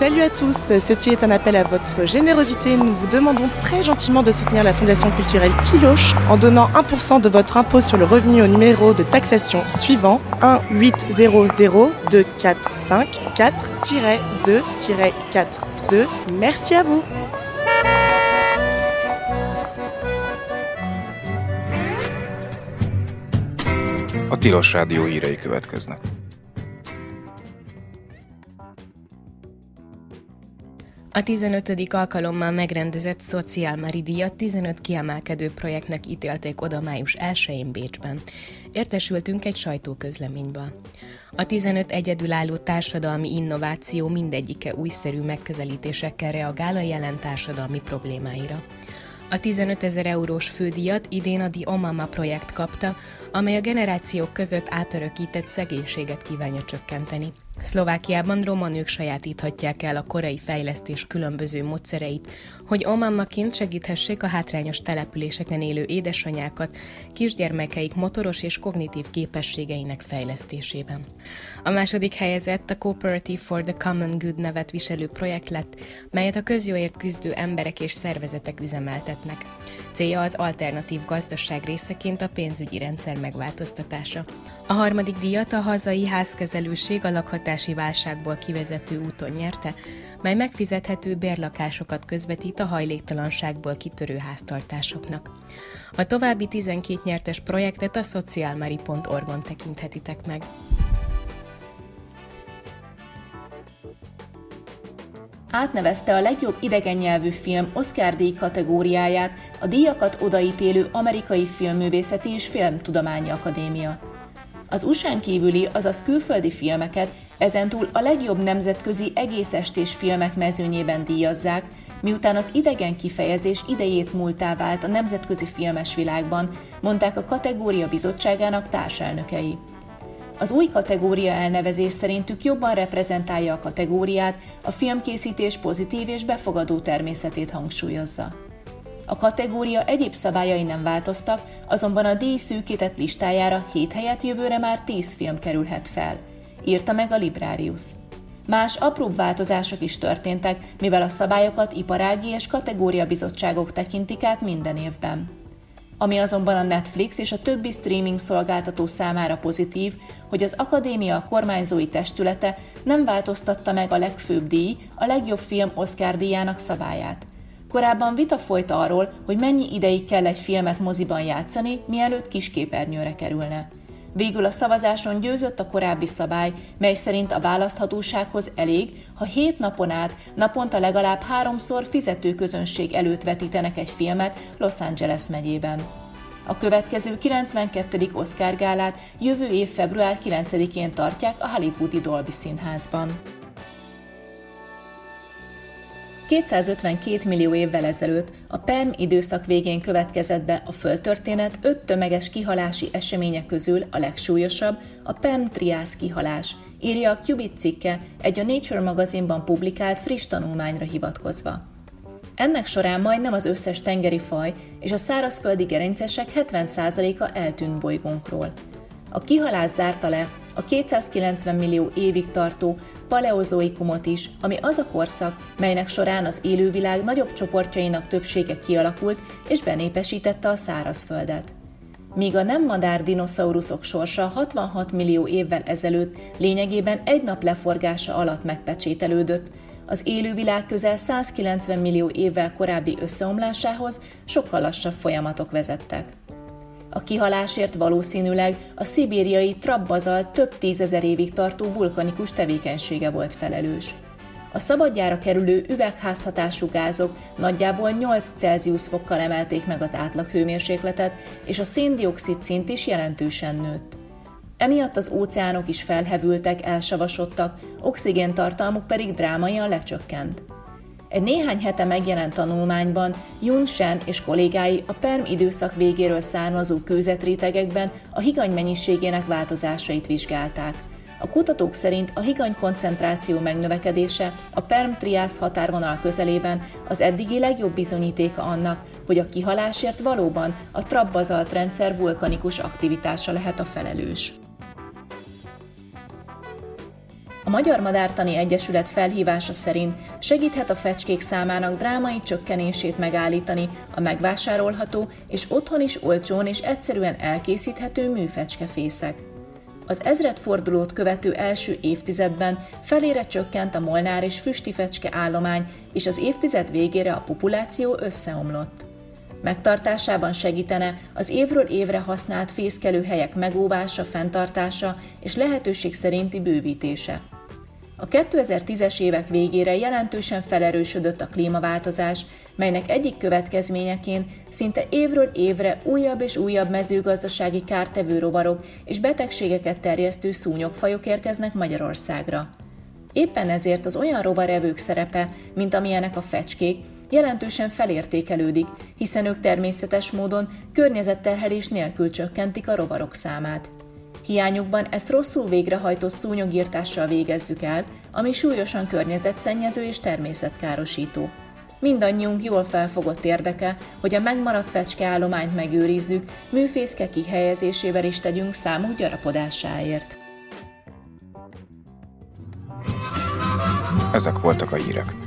Salut à tous, ceci est un appel à votre générosité. Nous vous demandons très gentiment de soutenir la Fondation culturelle Tiloche en donnant 1% de votre impôt sur le revenu au numéro de taxation suivant 1800245-4-2-42. Merci à vous. A Tilos Rádió hírei következnek. A 15. alkalommal megrendezett Szociálmári díjat 15 kiemelkedő projektnek ítélték oda május 1-én Bécsben. Értesültünk egy sajtóközleményből. A 15 egyedülálló társadalmi innováció mindegyike újszerű megközelítésekkel reagál a jelen társadalmi problémáira. A 15 000 eurós fődíjat idén a The Omama projekt kapta, amely a generációk között átörökített szegénységet kívánja csökkenteni. Szlovákiában roma nők sajátíthatják el a korai fejlesztés különböző módszereit, hogy omamaként segíthessék a hátrányos településeken élő édesanyákat kisgyermekeik motoros és kognitív képességeinek fejlesztésében. A második helyezett a Cooperative for the Common Good nevet viselő projekt lett, melyet a közjóért küzdő emberek és szervezetek üzemeltetnek. Célja az alternatív gazdaság részeként a pénzügyi rendszer megváltoztatása. A harmadik díjat a hazai házkezelőség a lakhatási válságból kivezető úton nyerte, mely megfizethető bérlakásokat közvetít a hajléktalanságból kitörő háztartásoknak. A további 12 nyertes projektet a socialmari.org-on tekinthetitek meg. Átnevezte a legjobb idegen nyelvű film Oscar-díj kategóriáját a díjakat odaítélő Amerikai Filmművészeti és Filmtudományi Akadémia. Az USA-n kívüli, azaz külföldi filmeket ezentúl a legjobb nemzetközi egészestés filmek mezőnyében díjazzák, miután az idegen kifejezés idejét múltá vált a nemzetközi filmes világban, mondták a kategória bizottságának társelnökei. Az új kategória elnevezés szerintük jobban reprezentálja a kategóriát, a filmkészítés pozitív és befogadó természetét hangsúlyozza. A kategória egyéb szabályai nem változtak, azonban a díj szűkített listájára 7 helyett jövőre már 10 film kerülhet fel, írta meg a Librarius. Más apróbb változások is történtek, mivel a szabályokat iparági és kategóriabizottságok tekintik át minden évben. Ami azonban a Netflix és a többi streaming szolgáltató számára pozitív, hogy az Akadémia kormányzói testülete nem változtatta meg a legfőbb díj, a legjobb film Oscar-díjának szabályát. Korábban vita folyt arról, hogy mennyi ideig kell egy filmet moziban játszani, mielőtt kisképernyőre kerülne. Végül a szavazáson győzött a korábbi szabály, mely szerint a választhatósághoz elég, ha 7 napon át naponta legalább 3-szor fizető közönség előtt vetítenek egy filmet Los Angeles megyében. A következő 92. Oscar gálát jövő év február 9-én tartják a hollywoodi Dolby Színházban. 252 millió évvel ezelőtt a Perm időszak végén következett be a Földtörténet 5 tömeges kihalási eseménye közül a legsúlyosabb, a Perm-triász kihalás, írja a Cubit cikke egy a Nature magazinban publikált friss tanulmányra hivatkozva. Ennek során majdnem az összes tengeri faj és a szárazföldi gerincesek 70%-a eltűnt bolygónkról. A kihalás zárta le a 290 millió évig tartó paleozoikumot is, ami az a korszak, melynek során az élővilág nagyobb csoportjainak többsége kialakult és benépesítette a szárazföldet. Míg a nem madár dinoszauruszok sorsa 66 millió évvel ezelőtt lényegében egy nap leforgása alatt megpecsételődött, az élővilág közel 190 millió évvel korábbi összeomlásához sokkal lassabb folyamatok vezettek. A kihalásért valószínűleg a szibériai trappbazalt több 10 000 évig tartó vulkanikus tevékenysége volt felelős. A szabadjára kerülő üvegházhatású gázok nagyjából 8 Celsius fokkal emelték meg az átlaghőmérsékletet, és a szén-dioxid szint is jelentősen nőtt. Emiatt az óceánok is felhevültek, elsavasodtak, oxigéntartalmuk pedig drámaian lecsökkent. Egy néhány hete megjelent tanulmányban Yun Shen és kollégái a Perm időszak végéről származó kőzetrétegekben a higany mennyiségének változásait vizsgálták. A kutatók szerint a higany koncentráció megnövekedése a Perm-triász határvonal közelében az eddigi legjobb bizonyítéka annak, hogy a kihalásért valóban a trappbazalt rendszer vulkanikus aktivitása lehet a felelős. A Magyar Madártani Egyesület felhívása szerint segíthet a fecskék számának drámai csökkenését megállítani a megvásárolható és otthon is olcsón és egyszerűen elkészíthető műfecskefészek. Az ezredfordulót követő első évtizedben felére csökkent a molnár és füstifecske állomány, és az évtized végére a populáció összeomlott. Megtartásában segítene az évről évre használt fészkelőhelyek megóvása, fenntartása és lehetőség szerinti bővítése. A 2010-es évek végére jelentősen felerősödött a klímaváltozás, melynek egyik következményeként szinte évről évre újabb és újabb mezőgazdasági kártevő rovarok és betegségeket terjesztő szúnyogfajok érkeznek Magyarországra. Éppen ezért az olyan rovarevők szerepe, mint amilyenek a fecskék, jelentősen felértékelődik, hiszen ők természetes módon környezetterhelés nélkül csökkentik a rovarok számát. Hiányukban ezt rosszul végrehajtott szúnyogirtással végezzük el, ami súlyosan környezetszennyező és természetkárosító. Mindannyiunk jól felfogott érdeke, hogy a megmaradt fecskeállományt megőrizzük, műfészke kihelyezésével is tegyünk számuk gyarapodásáért. Ezek voltak a hírek.